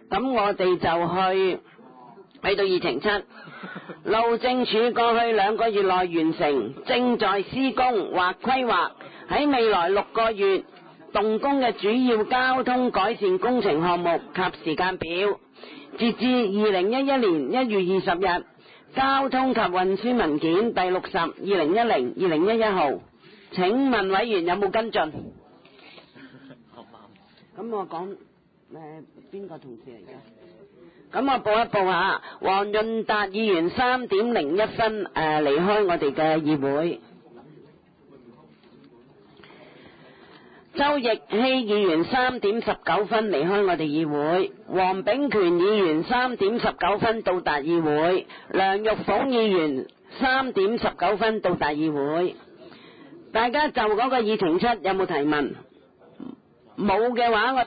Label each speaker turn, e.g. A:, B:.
A: 咁我哋就去到議程7，路政署過去2個月內完成正在施工或規劃喺未來6個月動工嘅主要交通改善工程項目及時間表。截至2011年1月20日，交通及運輸文件第60 2010-2011號。請問委員有冇跟進？咁我講邊個同事嚟㗎？咁我報一報下，黃潤達議員3.01分離開我哋嘅議會。周奕希議員3.19分離開我哋議會，黃炳權議員3.19分到達議會，梁玉鳳議員3.19分到達議會。大家就嗰個議程7有冇提問？冇嘅話我